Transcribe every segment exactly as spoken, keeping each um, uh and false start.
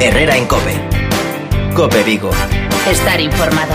Herrera en COPE. COPE Vigo. Estar informado.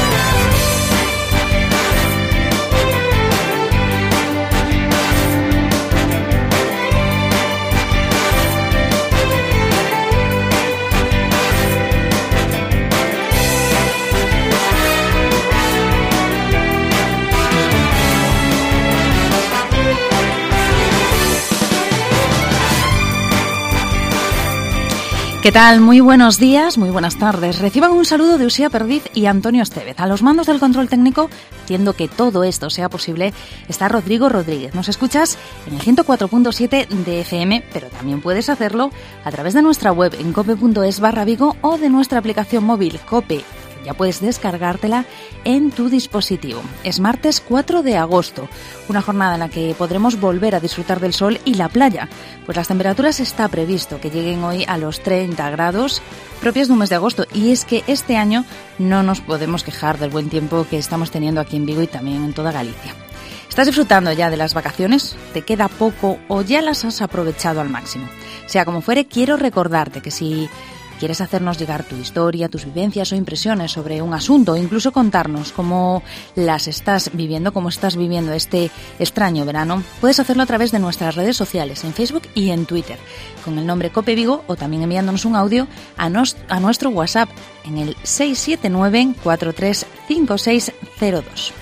¿Qué tal? Muy buenos días, muy buenas tardes. Reciban un saludo de Usía Perdiz y Antonio Estevez. A los mandos del control técnico, haciendo que todo esto sea posible, está Rodrigo Rodríguez. Nos escuchas en el ciento cuatro punto siete de F M, pero también puedes hacerlo a través de nuestra web en cope punto es barra Vigo o de nuestra aplicación móvil COPE. Ya puedes descargártela en tu dispositivo. Es martes cuatro de agosto, una jornada en la que podremos volver a disfrutar del sol y la playa, pues las temperaturas está previsto que lleguen hoy a los treinta grados, propias de un mes de agosto, y es que este año no nos podemos quejar del buen tiempo que estamos teniendo aquí en Vigo y también en toda Galicia. ¿Estás disfrutando ya de las vacaciones? ¿Te queda poco o ya las has aprovechado al máximo? Sea como fuere, quiero recordarte que si quieres hacernos llegar tu historia, tus vivencias o impresiones sobre un asunto, o incluso contarnos cómo las estás viviendo, cómo estás viviendo este extraño verano, puedes hacerlo a través de nuestras redes sociales, en Facebook y en Twitter, con el nombre COPE Vigo, o también enviándonos un audio a, nos, a nuestro WhatsApp en el seis siete nueve, cuatro tres cinco seis cero dos.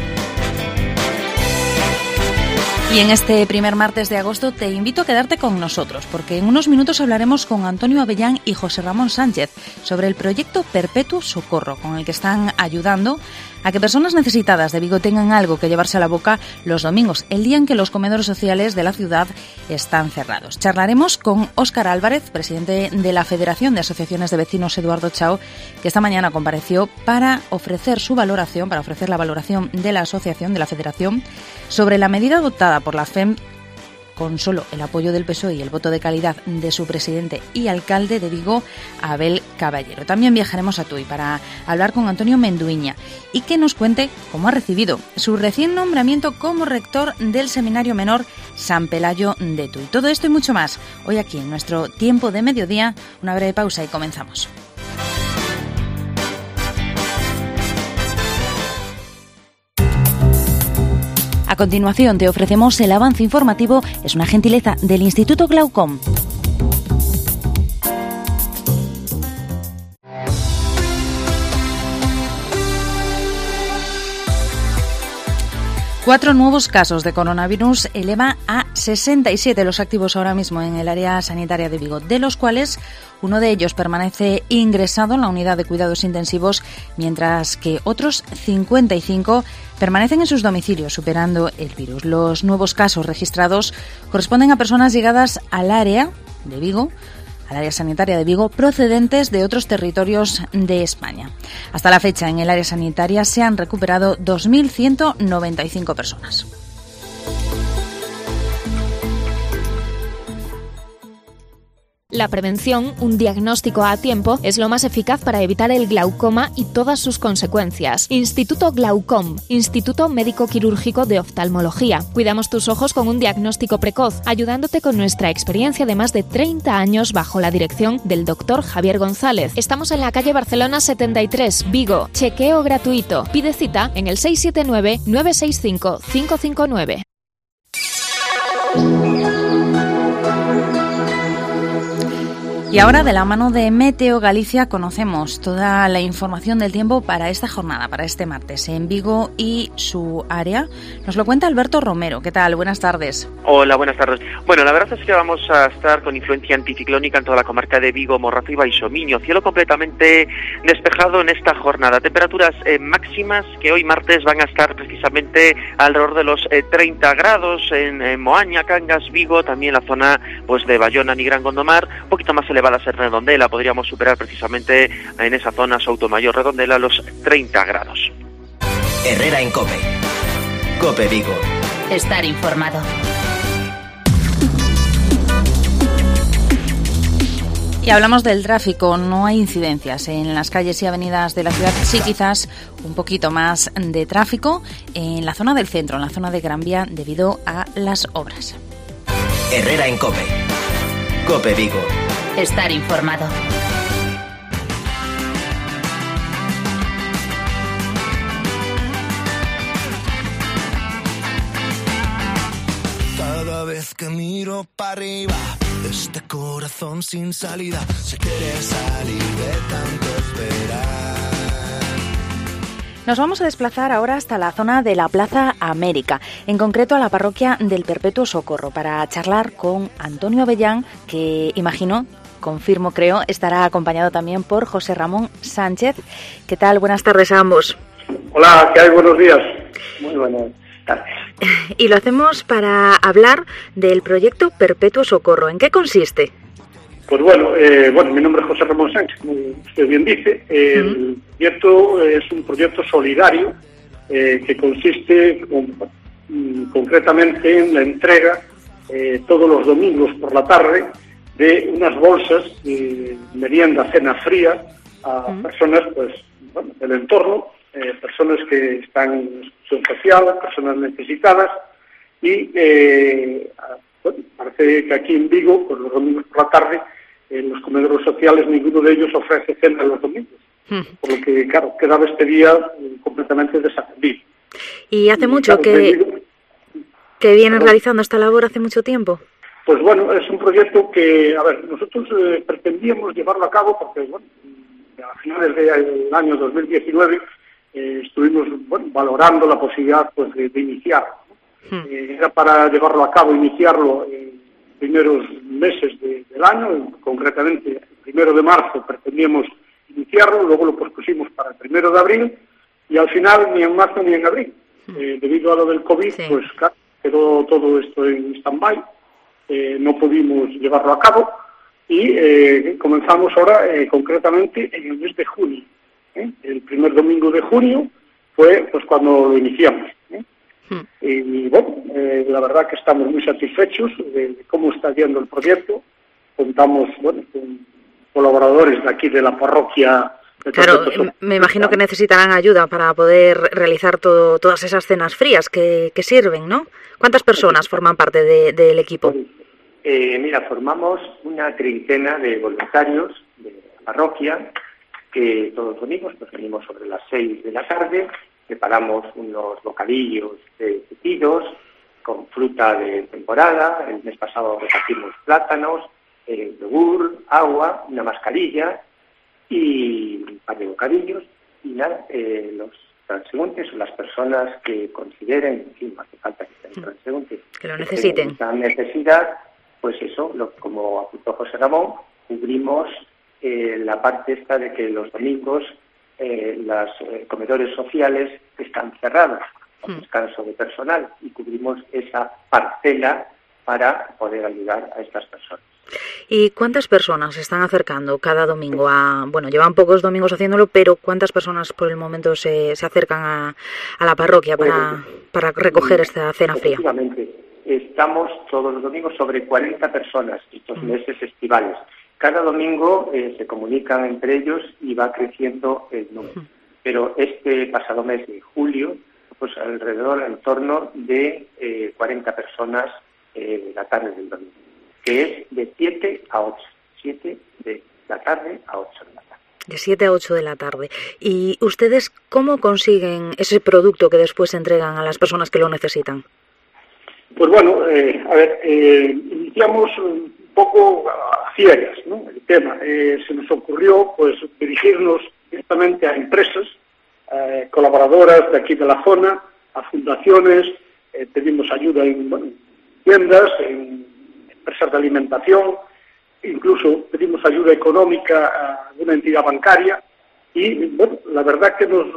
Y en este primer martes de agosto te invito a quedarte con nosotros, porque en unos minutos hablaremos con Antonio Avellán y José Ramón Sánchez sobre el proyecto Perpetuo Socorro, con el que están ayudando a que personas necesitadas de Vigo tengan algo que llevarse a la boca los domingos, el día en que los comedores sociales de la ciudad están cerrados. Charlaremos con Óscar Álvarez, presidente de la Federación de Asociaciones de Vecinos Eduardo Chao, que esta mañana compareció para ofrecer su valoración, para ofrecer la valoración de la asociación, de la Federación, sobre la medida adoptada por la F E M con solo el apoyo del P S O E y el voto de calidad de su presidente y alcalde de Vigo, Abel Caballero. También viajaremos a Tui para hablar con Antonio Menduiña y que nos cuente cómo ha recibido su recién nombramiento como rector del Seminario Menor San Pelayo de Tui. Todo esto y mucho más hoy aquí en nuestro tiempo de mediodía. Una breve pausa y comenzamos. A continuación te ofrecemos el avance informativo, es una gentileza del Instituto Glaucom. Cuatro nuevos casos de coronavirus eleva a sesenta y siete los activos ahora mismo en el área sanitaria de Vigo, de los cuales uno de ellos permanece ingresado en la unidad de cuidados intensivos, mientras que otros cincuenta y cinco permanecen en sus domicilios superando el virus. Los nuevos casos registrados corresponden a personas llegadas al área de Vigo, al área sanitaria de Vigo, procedentes de otros territorios de España. Hasta la fecha, en el área sanitaria se han recuperado dos mil ciento noventa y cinco personas. La prevención, un diagnóstico a tiempo, es lo más eficaz para evitar el glaucoma y todas sus consecuencias. Instituto Glaucom, Instituto Médico Quirúrgico de Oftalmología. Cuidamos tus ojos con un diagnóstico precoz, ayudándote con nuestra experiencia de más de treinta años bajo la dirección del doctor Javier González. Estamos en la calle Barcelona setenta y tres, Vigo. Chequeo gratuito. Pide cita en el seis siete nueve, nueve seis cinco, cinco cinco nueve. Y ahora, de la mano de Meteo Galicia, conocemos toda la información del tiempo para esta jornada, para este martes, en Vigo y su área. Nos lo cuenta Alberto Romero. ¿Qué tal? Buenas tardes. Hola, buenas tardes. Bueno, la verdad es que vamos a estar con influencia anticiclónica en toda la comarca de Vigo, Morrazo y Baixomiño. Cielo completamente despejado en esta jornada. Temperaturas eh, máximas que hoy martes van a estar precisamente alrededor de los eh, treinta grados en, en Moaña, Cangas, Vigo, también la zona pues de Bayona, Nigrán, Gondomar, un poquito más elevada a ser Redondela, podríamos superar precisamente en esa zona Soutomayor, Redondela, los treinta grados. Herrera en COPE. COPE Vigo. Estar informado. Y hablamos del tráfico, no hay incidencias en las calles y avenidas de la ciudad, sí quizás un poquito más de tráfico en la zona del centro, en la zona de Gran Vía, debido a las obras. Herrera en COPE. COPE Vigo. Estar informado. que miro para arriba, de este corazón sin salida, se quiere salir de tanto esperar. Nos vamos a desplazar ahora hasta la zona de la Plaza América, en concreto a la parroquia del Perpetuo Socorro, para charlar con Antonio Avellán, que imagino, confirmo creo, estará acompañado también por José Ramón Sánchez. ¿Qué tal? Buenas tardes a ambos. Hola, ¿qué hay? Buenos días. Muy buenas tardes. Y lo hacemos para hablar del proyecto Perpetuo Socorro. ¿En qué consiste? Pues bueno, eh, bueno, mi nombre es José Ramón Sánchez, como usted bien dice. Eh, uh-huh. El proyecto es un proyecto solidario eh, que consiste con, concretamente en la entrega eh, todos los domingos por la tarde de unas bolsas de merienda, cena fría a uh-huh. personas pues bueno, del entorno, eh, personas que están en exclusión social, personas necesitadas y eh, bueno, parece que aquí en Vigo, pues los domingos por la tarde, en los comedores sociales ninguno de ellos ofrece cena los domingos, mm. por lo que, claro, quedaba este día completamente desatendido. ¿Y hace y, mucho claro, que, digo, que vienen claro, realizando esta labor? ¿Hace mucho tiempo? Pues bueno, es un proyecto que, a ver, nosotros eh, pretendíamos llevarlo a cabo porque, bueno, a finales del año dos mil diecinueve eh, estuvimos, bueno, valorando la posibilidad, pues, de, de iniciarlo, ¿no? mm. eh, era para llevarlo a cabo, iniciarlo en primeros meses de, del año, concretamente el primero de marzo pretendíamos iniciarlo, luego lo pospusimos para el primero de abril y al final ni en marzo ni en abril. Eh, debido a lo del COVID, sí. pues claro, quedó todo esto en stand-by, eh, no pudimos llevarlo a cabo y eh, comenzamos ahora eh, concretamente en el mes de junio. ¿eh? El primer domingo de junio fue pues cuando lo iniciamos. ¿eh? Y bueno, eh, la verdad que estamos muy satisfechos de cómo está yendo el proyecto. Contamos, bueno, con colaboradores de aquí de la parroquia. De claro, me imagino que necesitarán ayuda para poder realizar todo, todas esas cenas frías que, que sirven, ¿no? ¿Cuántas personas forman parte de, del equipo? Eh, mira, formamos una treintena de voluntarios de la parroquia que todos los domingos pues venimos sobre las seis de la tarde. Preparamos unos bocadillos de curtidos con fruta de temporada. El mes pasado repartimos plátanos, eh, yogur, agua, una mascarilla y un par de bocadillos. Y nada, eh, los transeúntes o las personas que consideren, en fin, no hace falta que sean transeúntes, que lo necesiten, que tengan necesidad, pues eso, lo, como apuntó José Ramón, cubrimos eh, la parte esta de que los domingos Eh, los eh, comedores sociales están cerrados con descanso de personal y cubrimos esa parcela para poder ayudar a estas personas. ¿Y cuántas personas se están acercando cada domingo a, bueno, llevan pocos domingos haciéndolo, pero cuántas personas por el momento se, se acercan a, a la parroquia para, para recoger esta cena fría? Efectivamente, estamos todos los domingos sobre cuarenta personas estos mm. meses estivales. Cada domingo eh, se comunican entre ellos y va creciendo el número. Pero este pasado mes de julio, pues alrededor, en torno de eh, cuarenta personas eh, la tarde del domingo, que es de siete a ocho. siete de la tarde a ocho de la tarde. De siete a ocho de la tarde. ¿Y ustedes cómo consiguen ese producto que después entregan a las personas que lo necesitan? Pues bueno, eh, a ver, eh, iniciamos un poco a ciegas, ¿no? El tema. Eh, se nos ocurrió pues dirigirnos directamente a empresas, eh, colaboradoras de aquí de la zona, a fundaciones, eh, pedimos ayuda en bueno, tiendas, en empresas de alimentación, incluso pedimos ayuda económica a una entidad bancaria y bueno, la verdad que nos,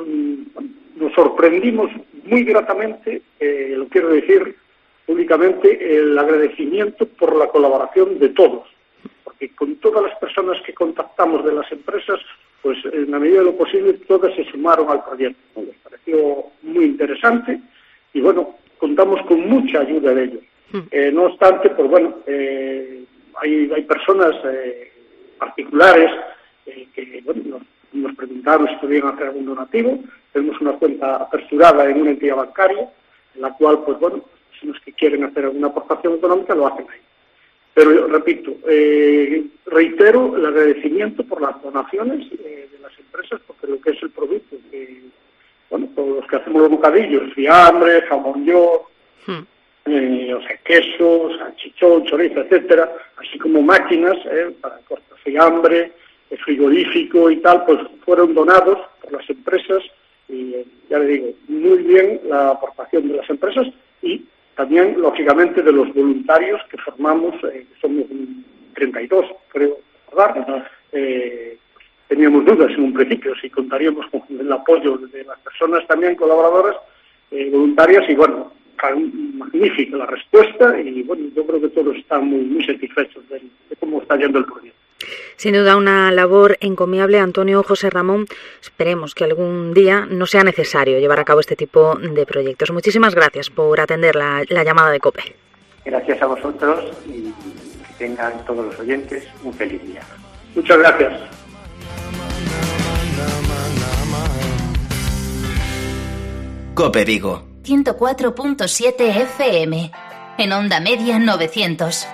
nos sorprendimos muy gratamente, eh, lo quiero decir únicamente, el agradecimiento por la colaboración de todos, porque con todas las personas que contactamos de las empresas, pues en la medida de lo posible todas se sumaron al proyecto. Les pareció muy interesante y bueno, contamos con mucha ayuda de ellos. Eh, no obstante, pues bueno, eh, hay, hay personas eh, particulares eh, que bueno, nos, nos preguntaron si podían hacer algún donativo. Tenemos una cuenta aperturada en una entidad bancaria, en la cual, pues bueno, los que quieren hacer alguna aportación económica lo hacen ahí. Pero yo repito, eh, reitero el agradecimiento por las donaciones eh, de las empresas, porque lo que es el producto, que, bueno, todos los que hacemos los bocadillos, fiambre, jamón york, hmm. eh, o sea, quesos, salchichón, chorizo, etcétera, así como máquinas eh, para cortar fiambre, eh, frigorífico y tal, pues fueron donados por las empresas y, eh, ya le digo, muy bien la aportación de las empresas y también, lógicamente, de los voluntarios que formamos, eh, que somos treinta y dos, creo recordar. Eh, teníamos dudas en un principio si contaríamos con el apoyo de las personas también colaboradoras, eh, voluntarias, y bueno, magnífica la respuesta, y bueno, yo creo que todos están muy, muy satisfechos de, de cómo está yendo el proyecto. Sin duda una labor encomiable, Antonio, José Ramón. Esperemos que algún día no sea necesario llevar a cabo este tipo de proyectos. Muchísimas gracias por atender la, la llamada de COPE. Gracias a vosotros y que tengan todos los oyentes un feliz día. Muchas gracias. COPE Vigo. ciento cuatro punto siete F M. En onda media novecientos.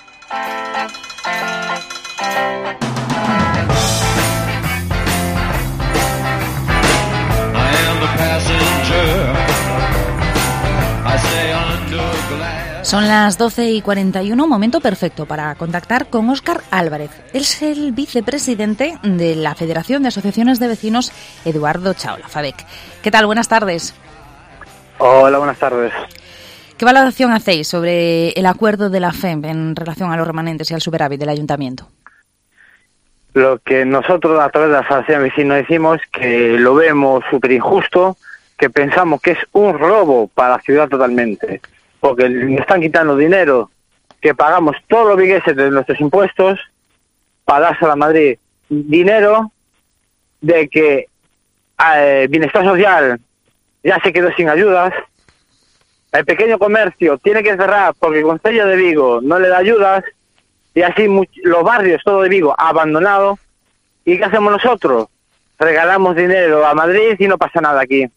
Son las doce y cuarenta y uno, momento perfecto para contactar con Óscar Álvarez. Él es el vicepresidente de la Federación de Asociaciones de Vecinos Eduardo Chao, la FABEC. ¿Qué tal? Buenas tardes. Hola, buenas tardes. ¿Qué valoración hacéis sobre el acuerdo de la F E M en relación a los remanentes y al superávit del ayuntamiento? Lo que nosotros a través de la Asociación de Vecinos decimos que lo vemos súper injusto, que pensamos que es un robo para la ciudad totalmente, porque le están quitando dinero que pagamos todos los vigueses de nuestros impuestos para dárselo a Madrid. Dinero de que eh, Bienestar Social ya se quedó sin ayudas, el pequeño comercio tiene que cerrar porque el Concello de Vigo no le da ayudas, y así much- los barrios, todo de Vigo, abandonados. ¿Y qué hacemos nosotros? Regalamos dinero a Madrid y no pasa nada aquí.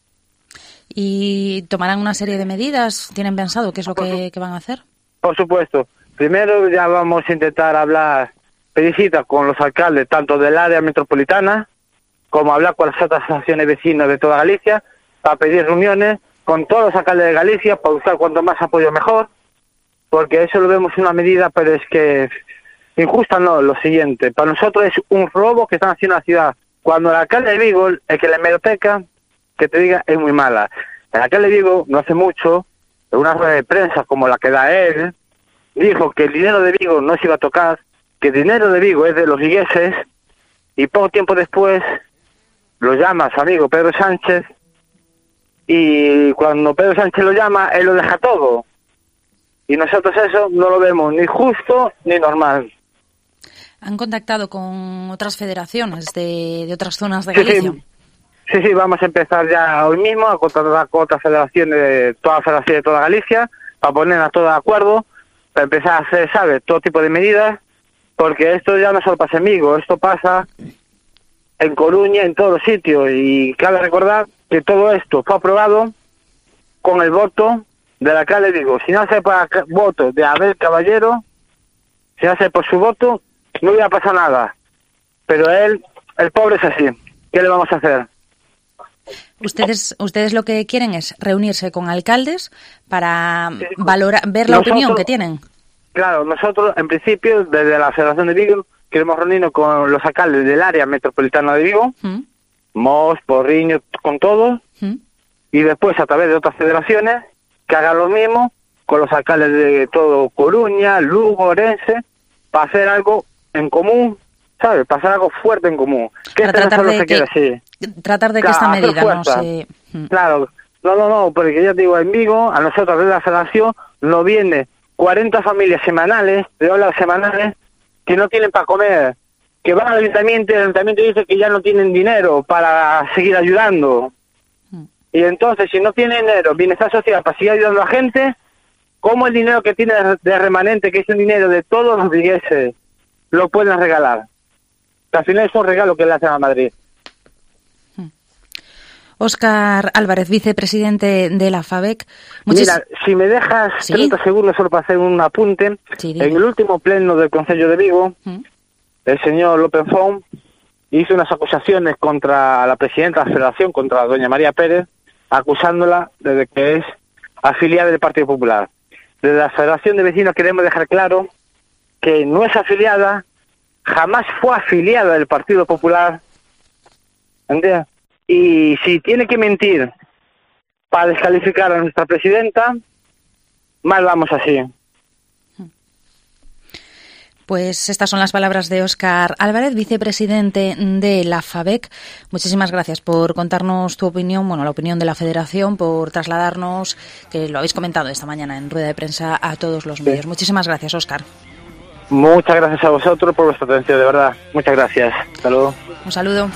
¿Y tomarán una serie de medidas? ¿Tienen pensado qué es lo que, que van a hacer? Por supuesto. Primero ya vamos a intentar hablar, pedir cita con los alcaldes, tanto del área metropolitana, como hablar con las otras asociaciones vecinas de toda Galicia, para pedir reuniones con todos los alcaldes de Galicia, para buscar cuanto más apoyo mejor, porque eso lo vemos una medida, pero es que injusta no, lo siguiente. Para nosotros es un robo que están haciendo a la ciudad. Cuando el alcalde de Vigo, el que la hemeroteca, que te diga, es muy mala. El alcalde de Vigo, no hace mucho, en una rueda de prensa como la que da él, dijo que el dinero de Vigo no se iba a tocar, que el dinero de Vigo es de los vigueses, y poco tiempo después lo llama a su amigo Pedro Sánchez, y cuando Pedro Sánchez lo llama, él lo deja todo. Y nosotros eso no lo vemos ni justo ni normal. ¿Han contactado con otras federaciones de, de otras zonas de Sí, Galicia? sí. Sí, sí, vamos a empezar ya hoy mismo a contactar con otras federaciones, de toda la federación de toda Galicia, para ponernos todos de acuerdo, para empezar a hacer, ¿sabes?, todo tipo de medidas, porque esto ya no solo pasa en Vigo, esto pasa en Coruña, en todos los sitios, y cabe recordar que todo esto fue aprobado con el voto del alcalde de Vigo. Si no hace por el voto de Abel Caballero, si hace por su voto, no iba a pasar nada. Pero él, el pobre es así. ¿Qué le vamos a hacer? Ustedes, ustedes lo que quieren es reunirse con alcaldes para Sí. valorar, ver la Nosotros- opinión que tienen. Claro, nosotros en principio desde la Federación de Vigo queremos reunirnos con los alcaldes del área metropolitana de Vigo, ¿Mm? Mos, Porriño, con todos, ¿Mm? y después a través de otras federaciones que hagan lo mismo con los alcaldes de todo Coruña, Lugo, Orense, para hacer algo en común, ¿sabes? Para hacer algo fuerte en común. Que Para este no tratar solo de se que- quede así. Tratar de que Claro, esta hacer medida no fuerza. se... ¿Mm? Claro, no, no, no, porque ya te digo, en Vigo, a nosotros de la federación nos viene cuarenta familias semanales, de horas semanales, que no tienen para comer, que van al ayuntamiento y el ayuntamiento dice que ya no tienen dinero para seguir ayudando. Mm. Y entonces, si no tiene dinero, bienestar social para seguir ayudando a la gente, ¿cómo el dinero que tiene de remanente, que es un dinero de todos los vigueses, lo pueden regalar? Que al final es un regalo que le hacen a Madrid. Óscar Álvarez, vicepresidente de la FABEC. Muchis- Mira, si me dejas ¿Sí? treinta segundos solo para hacer un apunte, Sí, dime. en el último pleno del Concello de Vigo, ¿Mm? el señor López Font hizo unas acusaciones contra la presidenta de la Federación, contra doña María Pérez, acusándola de que es afiliada del Partido Popular. Desde la Federación de Vecinos queremos dejar claro que no es afiliada, jamás fue afiliada del Partido Popular, ¿entiendes? Y si tiene que mentir para descalificar a nuestra presidenta, mal vamos así. Pues estas son las palabras de Óscar Álvarez, vicepresidente de la FABEC. Muchísimas gracias por contarnos tu opinión, bueno, la opinión de la Federación, por trasladarnos, que lo habéis comentado esta mañana en rueda de prensa, a todos los medios. Sí. Muchísimas gracias, Óscar. Muchas gracias a vosotros por vuestra atención, de verdad. Muchas gracias. Hasta luego. Un saludo.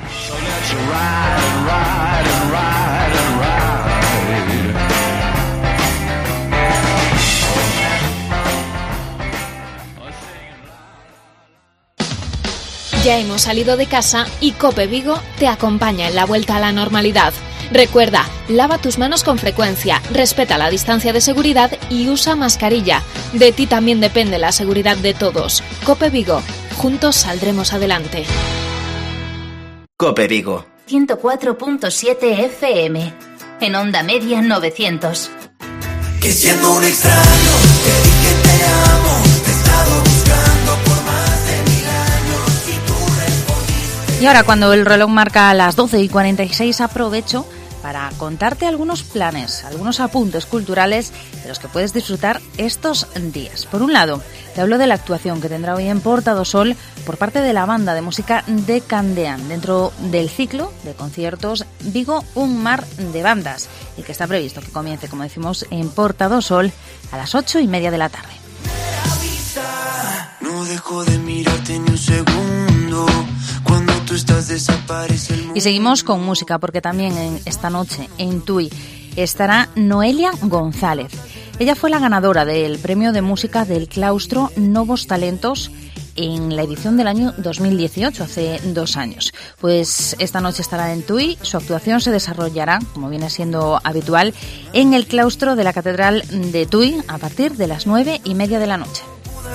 Ya hemos salido de casa y COPE Vigo te acompaña en la vuelta a la normalidad. Recuerda, lava tus manos con frecuencia, respeta la distancia de seguridad y usa mascarilla. De ti también depende la seguridad de todos. COPE Vigo, juntos saldremos adelante. COPE Vigo. ciento cuatro punto siete F M. En onda media novecientos. Que siendo un extraño, te dije te amo, te he estado buscando por más de mil años y tú respondiste. Y ahora, cuando el reloj marca las doce y cuarenta y seis, aprovecho para contarte algunos planes, algunos apuntes culturales de los que puedes disfrutar estos días. Por un lado, te hablo de la actuación que tendrá hoy en Porta do Sol por parte de la banda de música de Candeán, dentro del ciclo de conciertos Vigo Un Mar de Bandas, y que está previsto que comience, como decimos, en Porta do Sol a las ocho y media de la tarde. No dejo de mirarte ni un segundo. Cuando tú estás desaparece el mundo. Y seguimos con música, porque también en esta noche en Tui estará Noelia González. Ella fue la ganadora del premio de música del claustro Novos Talentos en la edición del año dos mil dieciocho, hace dos años. Pues esta noche estará en Tui. Su actuación se desarrollará, como viene siendo habitual, en el claustro de la Catedral de Tui a partir de las nueve y media de la noche.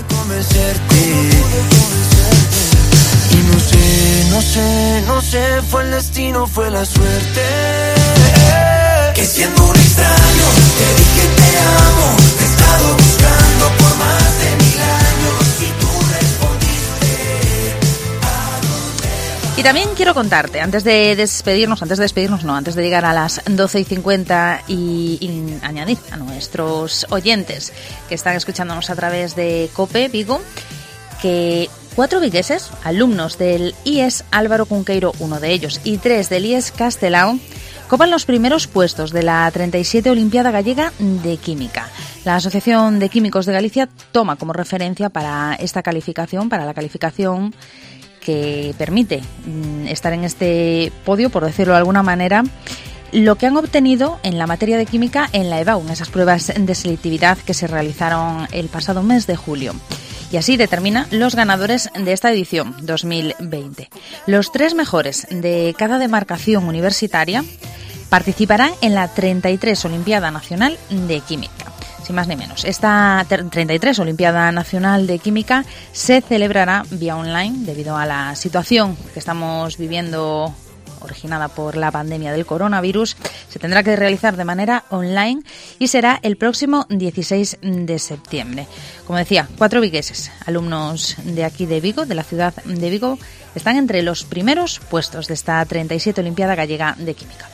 Y no sé, no sé, no sé, fue el destino, fue la suerte. Que siendo un extraño, te dije te amo, te he estado buscando por más de mil años y tú respondiste. ¿A dónde? Y también quiero contarte, antes de despedirnos, antes de despedirnos no, antes de llegar a las doce y cincuenta y, y añadir a nuestros oyentes que están escuchándonos a través de COPE Vigo, que cuatro vigueses, alumnos del I E S Álvaro Cunqueiro, uno de ellos, y tres del I E S Castelao, copan los primeros puestos de la treinta y siete Olimpiada Gallega de Química. La Asociación de Químicos de Galicia toma como referencia para esta calificación, para la calificación que permite estar en este podio, por decirlo de alguna manera, lo que han obtenido en la materia de química en la EBAU, en esas pruebas de selectividad que se realizaron el pasado mes de julio. Y así determina los ganadores de esta edición dos mil veinte. Los tres mejores de cada demarcación universitaria participarán en la treinta y tres Olimpiada Nacional de Química. Sin más ni menos, esta treinta y tres Olimpiada Nacional de Química se celebrará vía online debido a la situación que estamos viviendo originada por la pandemia del coronavirus. Se tendrá que realizar de manera online y será el próximo dieciséis de septiembre. Como decía, cuatro vigueses, alumnos de aquí de Vigo, de la ciudad de Vigo, están entre los primeros puestos de esta treinta y siete Olimpiada Gallega de Química.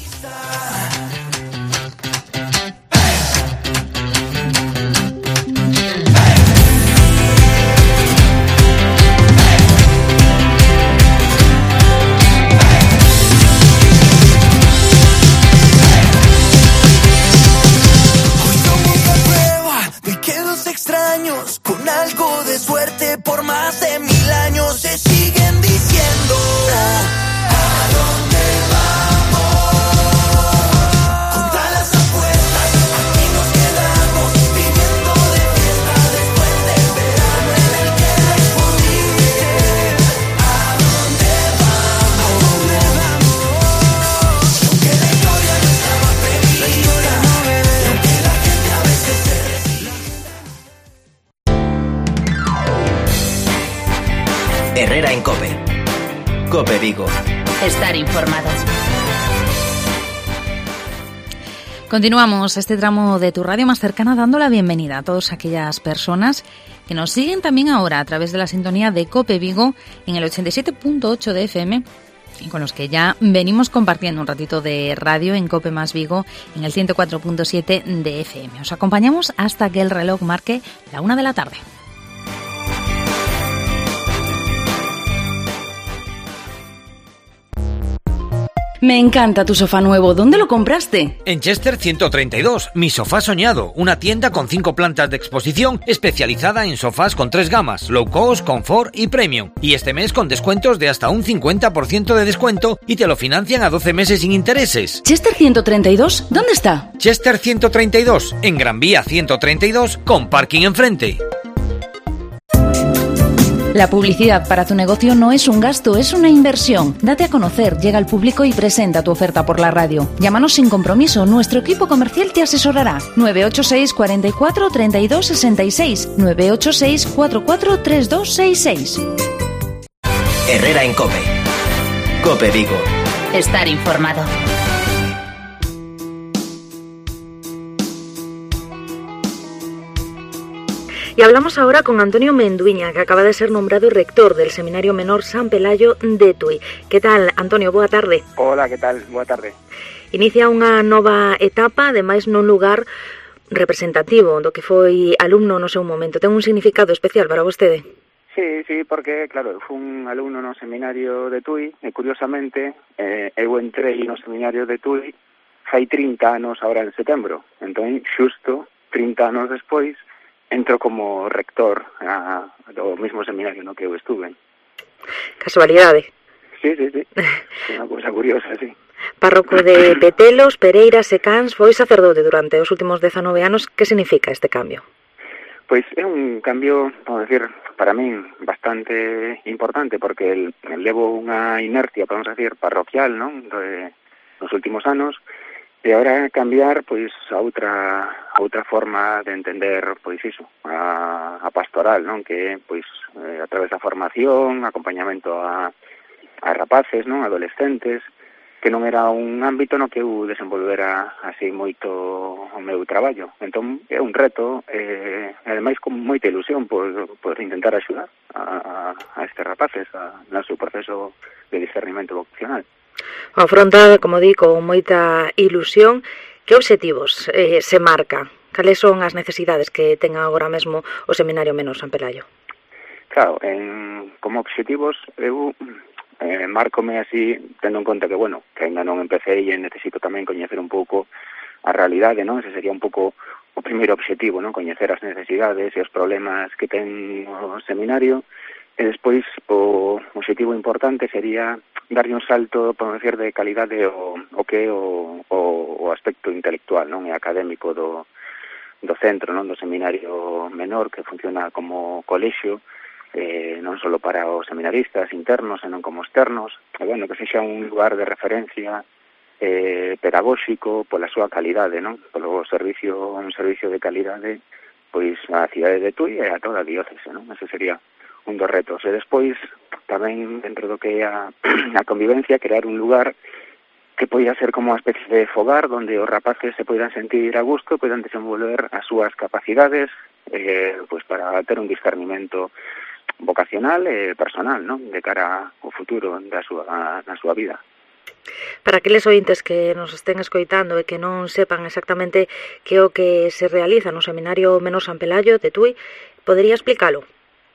Extraños con algo de suerte por más de mil años se siguen diciendo ¿a dónde vamos? Contra las apuestas aquí nos quedamos viviendo de fiesta después del verano en el que respondiste ¿a dónde vamos? Y aunque la historia no estaba prevista y aunque la gente a veces se resiste. Herrera en COPE. COPE Vigo. Estar informado. Continuamos este tramo de tu radio más cercana dando la bienvenida a todas aquellas personas que nos siguen también ahora a través de la sintonía de COPE Vigo en el ochenta y siete punto ocho de F M y con los que ya venimos compartiendo un ratito de radio en COPE más Vigo en el ciento cuatro punto siete de F M. Os acompañamos hasta que el reloj marque la una de la tarde. Me encanta tu sofá nuevo. ¿Dónde lo compraste? En Chester ciento treinta y dos, Mi Sofá Soñado, una tienda con cinco plantas de exposición especializada en sofás con tres gamas, low cost, confort y premium. Y este mes con descuentos de hasta un cincuenta por ciento de descuento y te lo financian a doce meses sin intereses. ¿Chester ciento treinta y dos? ¿Dónde está? Chester ciento treinta y dos, en Gran Vía ciento treinta y dos, con parking enfrente. La publicidad para tu negocio no es un gasto, es una inversión. Date a conocer, llega al público y presenta tu oferta por la radio. Llámanos sin compromiso, nuestro equipo comercial te asesorará. nueve ocho seis, cuarenta y cuatro, treinta y dos, sesenta y seis, nueve ocho seis, cuarenta y cuatro, treinta y dos, sesenta y seis. Herrera en COPE. COPE Vigo. Estar informado. Y hablamos ahora con Antonio Menduiña, que acaba de ser nombrado rector del Seminario Menor San Pelayo de Tui. Que tal, Antonio? Boa tarde. Hola, que tal? Boa tarde. Inicia unha nova etapa, ademais nun lugar representativo do que foi alumno no seu momento. Ten un significado especial para vostede? Sí, sí, porque, claro, fui un alumno no Seminario de Tui e, curiosamente, eh, eu entrei no Seminario de Tui fai trinta anos agora en setembro. Entón, xusto trinta anos despois, entro como rector a, do mismo seminario no que eu estuve. Casualidade. Sí, sí, sí. Unha cousa curiosa, sí. Párroco de Petelos, Pereiras e Cans, foi sacerdote durante os últimos dezanove anos. Que significa este cambio? Pois é un cambio, vamos decir, para min bastante importante, porque el, el levo unha inercia, podemos decir, parroquial, non? De, nos últimos anos, e agora cambiar pois a outra a outra forma de entender pois iso, a, a pastoral, non? Que pois eh, a través da formación, acompañamento a a rapaces, non? Adolescentes, que non era un ámbito no que eu desenvolvera así moito o meu traballo. Entón é un reto, eh, ademais con moita ilusión por, por intentar axudar a, a, a estes rapaces a, no seu proceso de discernimento vocacional. Afrontada, como di, con moita ilusión. Que obxectivos eh, se marca? Cales son as necesidades que ten agora mesmo o Seminario Menor San Pelayo? Claro, en, como obxectivos eu eh, márcome así, tendo en conta que, bueno, que ainda non empecé e necesito tamén coñecer un pouco a realidade, non? Ese sería un pouco o primeiro obxectivo, non? Coñecer as necesidades e os problemas que ten o seminario. E despois o obxectivo importante sería darlle un salto, podemos decir, de calidade o, o que é o, o, o aspecto intelectual, non? E académico do, do centro, non? Do seminario menor, que funciona como colexio, eh, non só para os seminaristas internos, senón como externos, e, bueno, que sexa un lugar de referencia eh, pedagóxico pola súa calidade, non? Polo servicio, un servicio de calidade, pois a cidade de Tui e a toda a diócese, non? Ese sería un dos retos. E despois, tamén dentro do que é a, a convivencia, crear un lugar que poida ser como unha especie de fogar onde os rapaces se poidan sentir a gusto, poidan desenvolver as súas capacidades eh, pois para ter un discernimento vocacional e personal, non? De cara ao futuro da súa, na súa vida. Para aqueles ointes que nos estén escoitando e que non sepan exactamente que é o que se realiza no Seminario Menor San Pelayo de Tui, podería explicalo?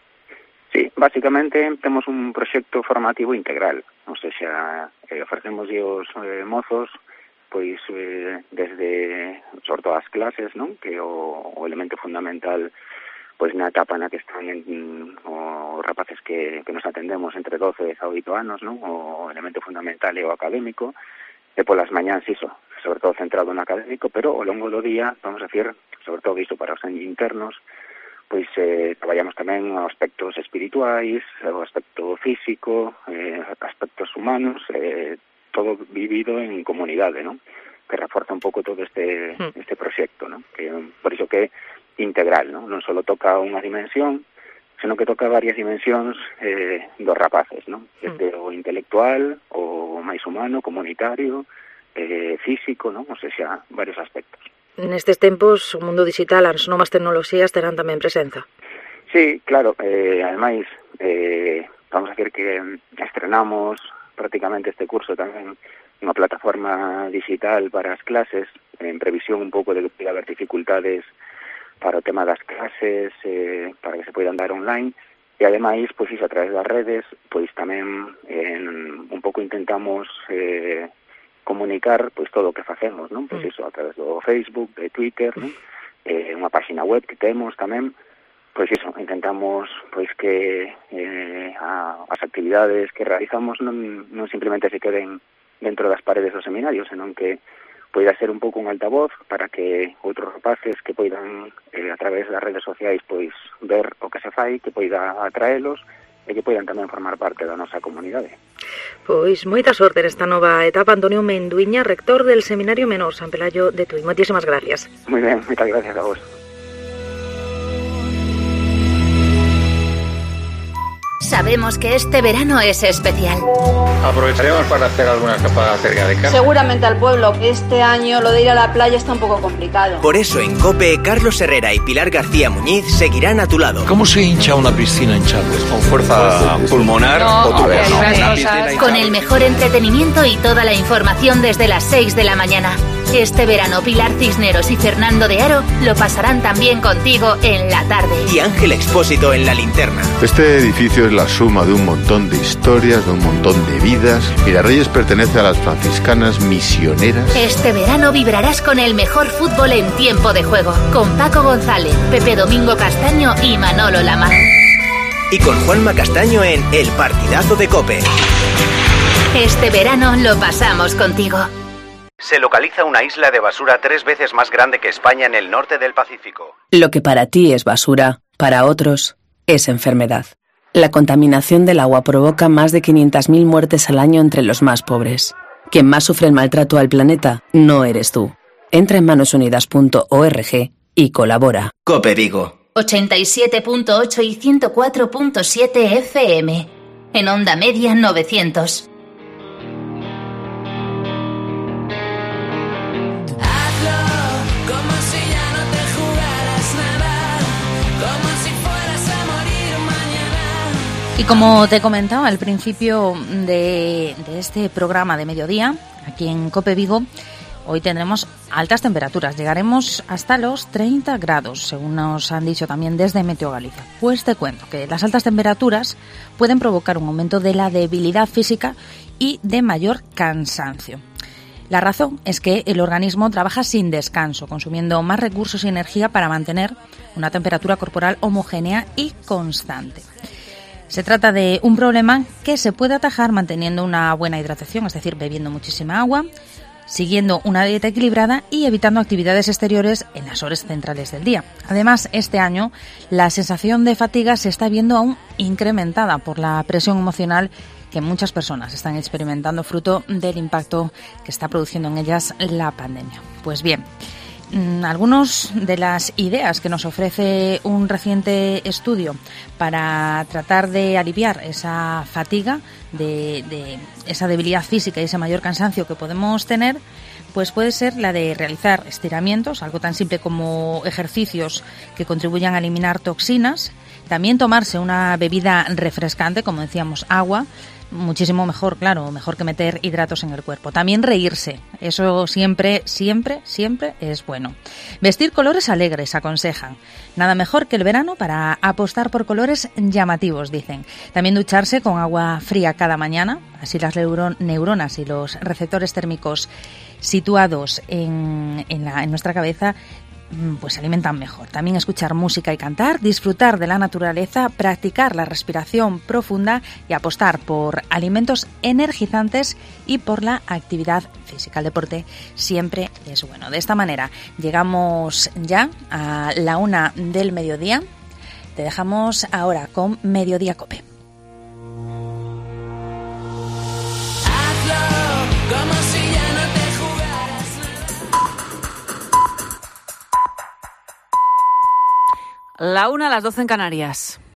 Sí, básicamente temos un proxecto formativo integral, ou seja, eh, ofrecemos os eh, mozos pois eh, desde, sobre todo as clases, non? Que é o, o elemento fundamental pois na etapa na que están en, os rapaces que, que nos atendemos entre doce e dezaoito anos, non? O elemento fundamental é o académico, e polas mañáns iso, sobre todo centrado no académico, pero ao longo do día, vamos a decir, sobre todo iso para os internos, pois eh, traballamos tamén aspectos espirituais, o aspecto físico, eh, aspectos humanos, eh, todo vivido en comunidade, non? Que reforza un pouco todo este este proxecto, non? Que por iso que é integral, non? Non só toca unha dimensión, senón que toca varias dimensións eh, dos rapaces, non? Desde o intelectual, o máis humano, comunitario, eh, físico, non? O sea, xa varios aspectos. Nestes tempos, o mundo digital, as novas tecnoloxías terán tamén presenza. Sí, claro, eh, ademais, eh, vamos a decir que estrenamos prácticamente este curso tamén unha plataforma digital para as clases, en previsión un pouco de que poida haber dificultades para o tema das clases, eh, para que se poidan dar online, e ademais, pois iso, a través das redes, pois tamén en, un pouco intentamos eh, comunicar pois todo o que facemos, non? Pois iso, a través do Facebook, de Twitter, non? Eh, unha página web que temos tamén, pois iso, intentamos pois que eh, a, as actividades que realizamos non, non simplemente se queden dentro das paredes do seminario, senón que poida ser un pouco un altavoz para que outros rapaces que poidan eh, a través das redes sociais pois ver o que se fai, que poida atraelos e que poidan tamén formar parte da nosa comunidade. Pois moita sorte nesta nova etapa. Antonio Menduiña, rector del Seminario Menor San Pelayo de Tui. Moitísimas gracias. Moi ben, moitas gracias a vos. Sabemos que este verano es especial. Aprovecharemos para hacer alguna escapada cerca de casa. Seguramente al pueblo. Este año lo de ir a la playa está un poco complicado. Por eso en COPE, Carlos Herrera y Pilar García Muñiz seguirán a tu lado. ¿Cómo se hincha una piscina hinchada? ¿Con fuerza pulmonar No, o tubo? a ver, No, unas una cosas. piscina Con hinchada. el mejor entretenimiento y toda la información desde las seis de la mañana. Este verano Pilar Cisneros y Fernando de Aro lo pasarán también contigo en la tarde. Y Ángel Expósito en la linterna. Este edificio es la suma de un montón de historias, de un montón de vidas. Mirarreyes pertenece a las franciscanas misioneras. Este verano vibrarás con el mejor fútbol en tiempo de juego, con Paco González, Pepe Domingo Castaño y Manolo Lama. Y con Juanma Castaño en El Partidazo de COPE. Este verano lo pasamos contigo. Se localiza una isla de basura tres veces más grande que España en el norte del Pacífico. Lo que para ti es basura, para otros es enfermedad. La contaminación del agua provoca más de quinientas mil muertes al año entre los más pobres. Quien más sufre el maltrato al planeta no eres tú. Entra en manos unidas punto org y colabora. COPE Vigo. ochenta y siete punto ocho y ciento cuatro punto siete F M. En Onda Media novecientos. Como si ya no te jugaras nada, como si fueras a morir mañana. Y como te comentaba al principio de, de este programa de mediodía, aquí en COPE Vigo, hoy tendremos altas temperaturas. Llegaremos hasta los treinta grados, según nos han dicho también desde Meteo Galicia. Pues te cuento que las altas temperaturas pueden provocar un aumento de la debilidad física y de mayor cansancio. La razón es que el organismo trabaja sin descanso, consumiendo más recursos y energía para mantener una temperatura corporal homogénea y constante. Se trata de un problema que se puede atajar manteniendo una buena hidratación, es decir, bebiendo muchísima agua, siguiendo una dieta equilibrada y evitando actividades exteriores en las horas centrales del día. Además, este año la sensación de fatiga se está viendo aún incrementada por la presión emocional que muchas personas están experimentando fruto del impacto que está produciendo en ellas la pandemia. Pues bien, algunas de las ideas que nos ofrece un reciente estudio para tratar de aliviar esa fatiga, de, de esa debilidad física y ese mayor cansancio que podemos tener, pues puede ser la de realizar estiramientos, algo tan simple como ejercicios que contribuyan a eliminar toxinas, también tomarse una bebida refrescante, como decíamos, agua, muchísimo mejor, claro, mejor que meter hidratos en el cuerpo. También reírse, eso siempre, siempre, siempre es bueno. Vestir colores alegres, aconsejan. Nada mejor que el verano para apostar por colores llamativos, dicen. También ducharse con agua fría cada mañana, así las neuro- neuronas y los receptores térmicos situados en, en, la, en nuestra cabeza pues se alimentan mejor. También escuchar música y cantar, disfrutar de la naturaleza, practicar la respiración profunda y apostar por alimentos energizantes y por la actividad física. El deporte siempre es bueno. De esta manera llegamos ya a la una del mediodía. Te dejamos ahora con Mediodía COPE. Como si ya no te jugaras. La una a las doce en Canarias.